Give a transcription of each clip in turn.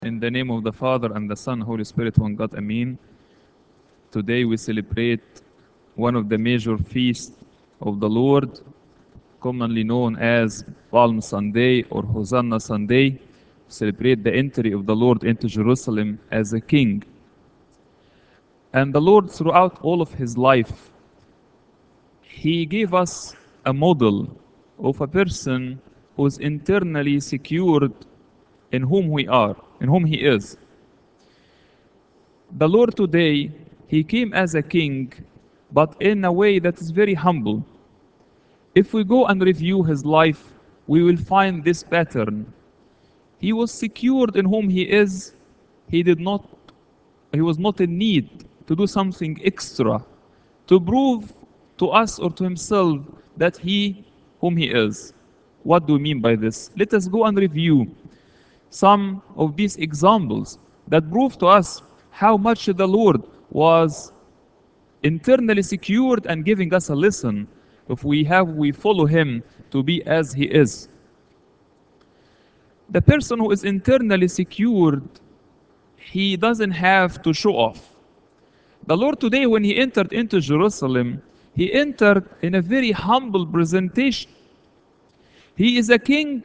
In the name of the Father and the Son, Holy Spirit, one God, Amen. Today we celebrate one of the major feasts of the Lord, commonly known as Palm Sunday or Hosanna Sunday. Celebrate the entry of the Lord into Jerusalem as a king. And the Lord, throughout all of his life, he gave us a model of a person who is internally secured in whom we are, in whom he is. The Lord today, he came as a king, but in a way that is very humble. If we go and review his life, we will find this pattern. He was secured in whom he is. He did not, he was not in need to do something extra to prove to us or to himself that he whom he is. What do we mean by this? Let us go and review some of these examples that prove to us how much the Lord was internally secured and giving us a lesson if we follow him to be as he is. The person who is internally secured, he doesn't have to show off. The Lord today, when he entered into Jerusalem, he entered in a very humble presentation. He is a king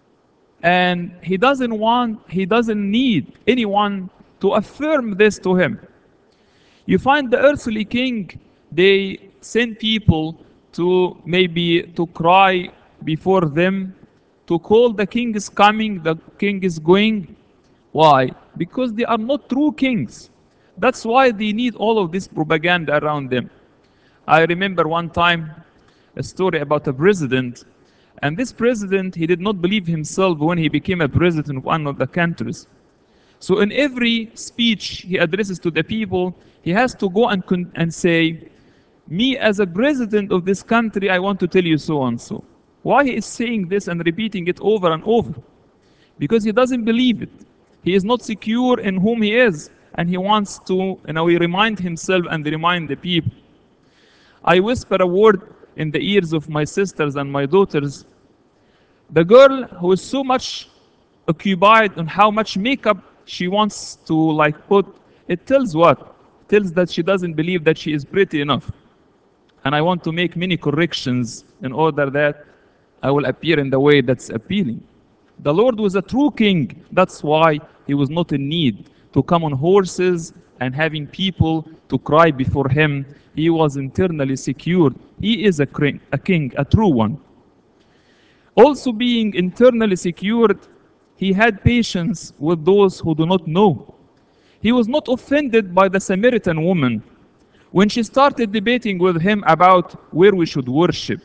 and he doesn't need anyone to affirm this to him. You find the earthly king, they send people to maybe to cry before them, to call the king is coming, the king is going. Why? Because they are not true kings. That's why they need all of this propaganda around them. I remember one time a story about a president, and this president, he did not believe himself when he became a president of one of the countries. So in every speech he addresses to the people, he has to go and say, me as a president of this country, I want to tell you so and so. Why he is saying this and repeating it over and over? Because he doesn't believe it. He is not secure in whom he is, and he wants to, in a way, remind himself and remind the people. I whisper a word in the ears of my sisters and my daughters. The girl who is so much occupied on how much makeup she wants to put, it tells what? It tells that she doesn't believe that she is pretty enough. And I want to make many corrections in order that I will appear in the way that's appealing. The Lord was a true king. That's why he was not in need to come on horses and having people to cry before him. He was internally secured. He is a king, a true one. Also being internally secured, he had patience with those who do not know. He was not offended by the Samaritan woman when she started debating with him about where we should worship.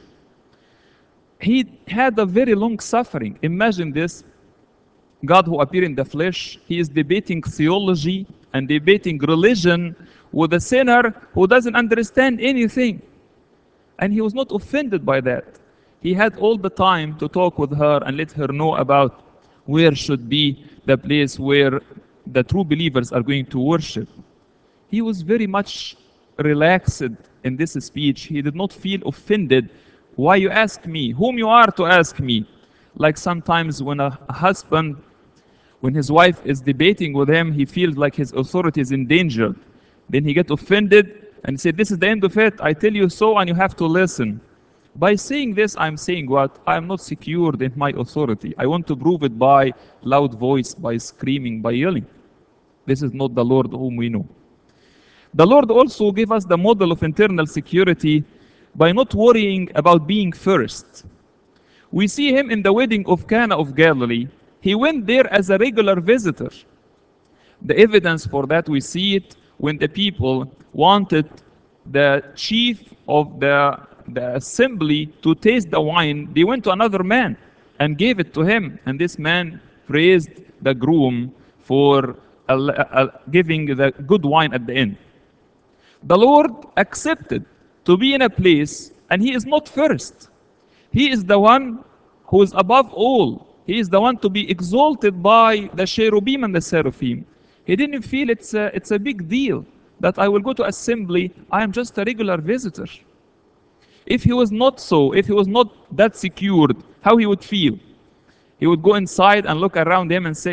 He had a very long suffering. Imagine this. God who appeared in the flesh, he is debating theology and debating religion with a sinner who doesn't understand anything. And he was not offended by that. He had all the time to talk with her and let her know about where should be the place where the true believers are going to worship. He was very much relaxed in this speech. He did not feel offended. Why you ask me? Whom you are to ask me? Like sometimes when a husband, when his wife is debating with him, he feels like his authority is endangered. Then he gets offended and said, this is the end of it. I tell you so and you have to listen. By saying this, I'm saying what? I am not secured in my authority. I want to prove it by loud voice, by screaming, by yelling. This is not the Lord whom we know. The Lord also gave us the model of internal security by not worrying about being first. We see him in the wedding of Cana of Galilee. He went there as a regular visitor. The evidence for that, we see it when the people wanted the chief of the assembly to taste the wine. They went to another man and gave it to him. And this man praised the groom for giving the good wine at the end. The Lord accepted to be in a place, and he is not first. He is the one who is above all. He is the one to be exalted by the cherubim and the seraphim. He didn't feel it's a big deal that I will go to assembly. I am just a regular visitor. If he was not so, if he was not that secured, how he would feel? He would go inside and look around him and say,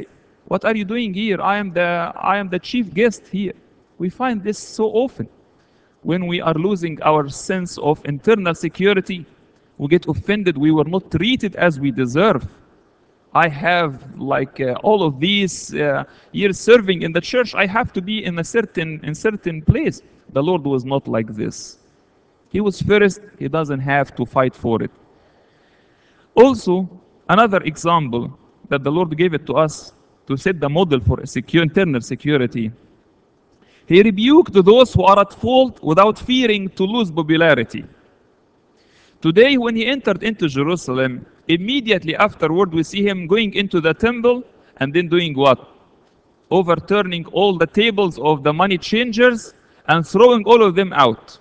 What are you doing here? I am the chief guest here. We find this so often. When we are losing our sense of internal security, we get offended. We were not treated as we deserve. I have like all of these years serving in the church. I have to be in certain place. The Lord was not like this. He was first. He doesn't have to fight for it. Also, another example that the Lord gave it to us to set the model for internal security. He rebuked those who are at fault without fearing to lose popularity. Today, when he entered into Jerusalem, immediately afterward, we see him going into the temple and then doing what? Overturning all the tables of the money changers and throwing all of them out.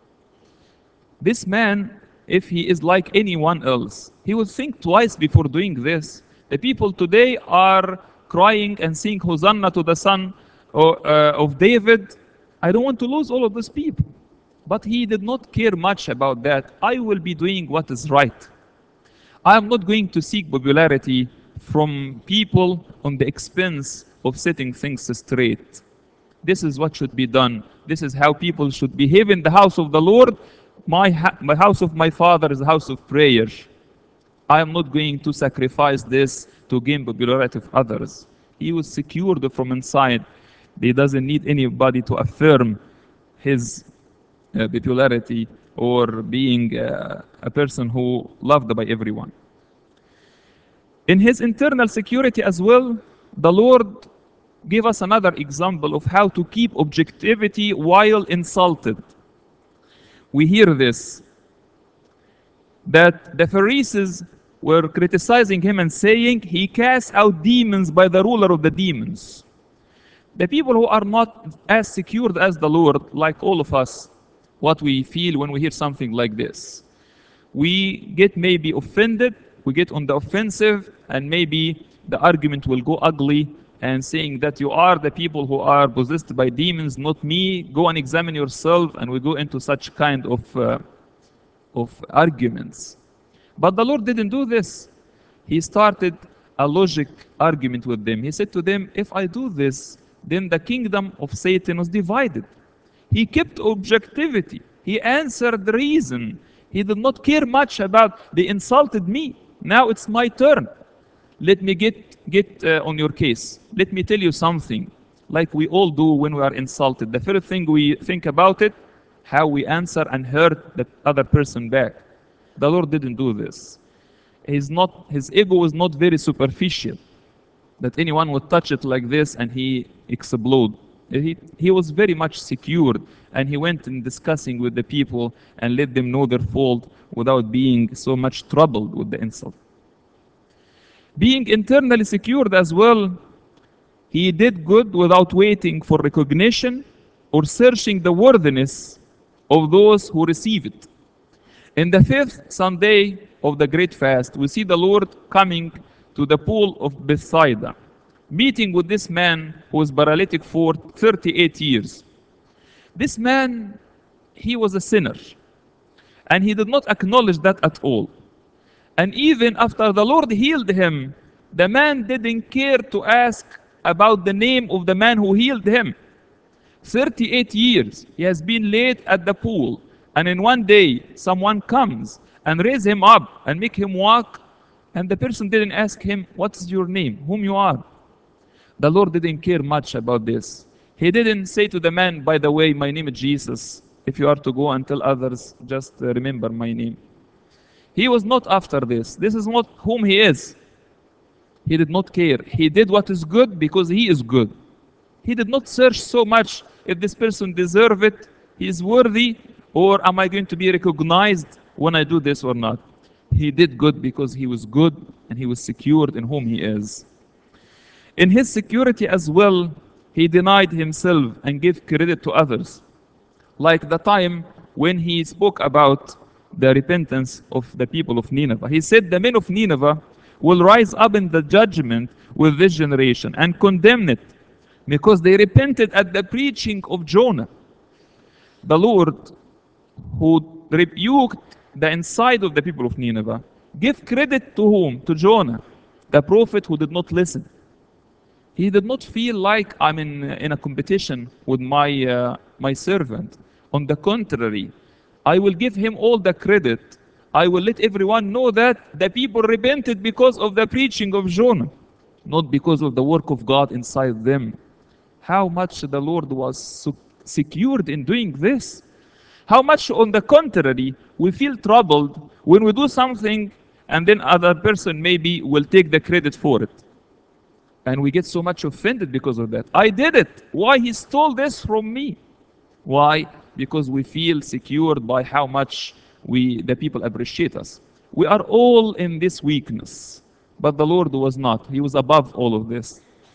This man, if he is like anyone else, he would think twice before doing this. The people today are crying and saying, Hosanna to the son of David. I don't want to lose all of these people. But he did not care much about that. I will be doing what is right. I am not going to seek popularity from people on the expense of setting things straight. This is what should be done. This is how people should behave in the house of the Lord. My house of my father is a house of prayer. I am not going to sacrifice this to gain popularity of others. He was secured from inside. He doesn't need anybody to affirm his popularity or being a person who loved by everyone. In his internal security as well, the Lord gave us another example of how to keep objectivity while insulted. We hear this, that the Pharisees were criticizing him and saying he casts out demons by the ruler of the demons. The people who are not as secured as the Lord, like all of us, what we feel when we hear something like this. We get maybe offended, we get on the offensive, and maybe the argument will go ugly and saying that you are the people who are possessed by demons, not me. Go and examine yourself, and we go into such kind of arguments. But the Lord didn't do this. He started a logic argument with them. He said to them, if I do this, then the kingdom of Satan was divided. He kept objectivity. He answered reason. He did not care much about they insulted me. Now it's my turn. Let me get on your case. Let me tell you something. Like we all do when we are insulted. The first thing we think about it, how we answer and hurt the other person back. The Lord didn't do this. His ego was not very superficial, that anyone would touch it like this and he explode. He was very much secured, and he went in discussing with the people and let them know their fault without being so much troubled with the insult. Being internally secured as well, he did good without waiting for recognition or searching the worthiness of those who receive it. In the fifth Sunday of the Great Fast, we see the Lord coming to the pool of Bethsaida, meeting with this man who was paralytic for 38 years. This man, he was a sinner, and he did not acknowledge that at all. And even after the Lord healed him, the man didn't care to ask about the name of the man who healed him. 38 years he has been laid at the pool, and in one day someone comes and raise him up and make him walk, and the person didn't ask him, what's your name, whom you are. The Lord didn't care much about this. He didn't say to the man, by the way, my name is Jesus. If you are to go and tell others, just remember my name. He was not after this. This is not whom he is. He did not care. He did what is good because he is good. He did not search so much if this person deserves it, he is worthy, or am I going to be recognized when I do this or not. He did good because he was good and he was secured in whom he is. In his security as well, he denied himself and gave credit to others. Like the time when he spoke about the repentance of the people of Nineveh. He said, the men of Nineveh will rise up in the judgment with this generation and condemn it because they repented at the preaching of Jonah. The Lord, who rebuked the inside of the people of Nineveh, give credit to whom? To Jonah, the prophet who did not listen. He did not feel like I'm in a competition with my servant. On the contrary, I will give him all the credit. I will let everyone know that the people repented because of the preaching of Jonah, not because of the work of God inside them. How much the Lord was secured in doing this. How much, on the contrary, we feel troubled when we do something and then other person maybe will take the credit for it. And we get so much offended because of that. I did it. Why he stole this from me? Why? Because we feel secured by how much the people appreciate us. We are all in this weakness, but the Lord was not. He was above all of this.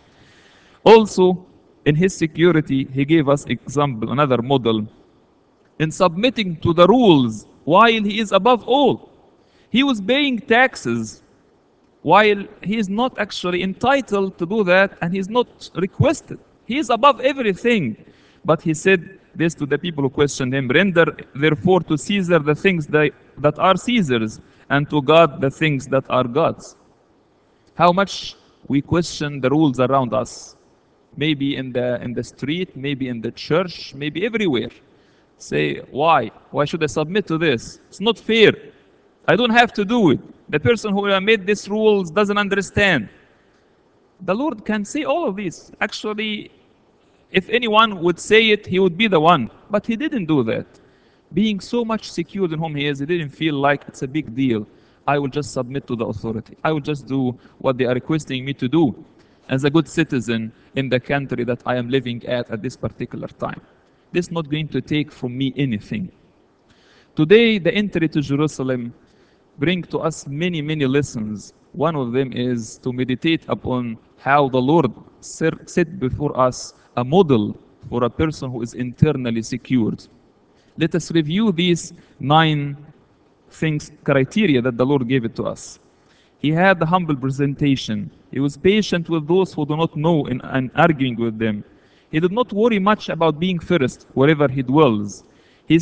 Also, in his security, he gave us example, another model, in submitting to the rules while he is above all. He was paying taxes while he is not actually entitled to do that and he's not requested. He is above everything. But he said this to the people who questioned him: render therefore to Caesar the things that are Caesar's, and to God the things that are God's. How much we question the rules around us, maybe in the street, maybe in the church, maybe everywhere. Say, why? Why should I submit to this? It's not fair. I don't have to do it. The person who made these rules doesn't understand. The Lord can say all of this. Actually, if anyone would say it, he would be the one. But he didn't do that. Being so much secured in whom he is, he didn't feel like it's a big deal. I will just submit to the authority. I will just do what they are requesting me to do as a good citizen in the country that I am living at this particular time. This is not going to take from me anything. Today, the entry to Jerusalem bring to us many, many lessons. One of them is to meditate upon how the Lord set before us a model for a person who is internally secured. Let us review these 9 things, criteria that the Lord gave it to us. He had a humble presentation. He was patient with those who do not know and arguing with them. He did not worry much about being first wherever he dwells. He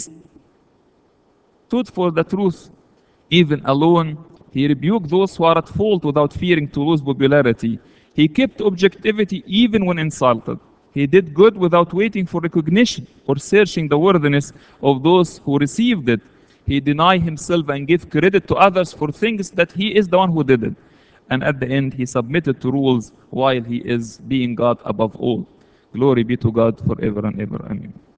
stood for the truth even alone. He rebuked those who are at fault without fearing to lose popularity. He kept objectivity even when insulted. He did good without waiting for recognition or searching the worthiness of those who received it. He denied himself and gave credit to others for things that he is the one who did it. And at the end, he submitted to rules while he is being God above all. Glory be to God forever and ever. Amen.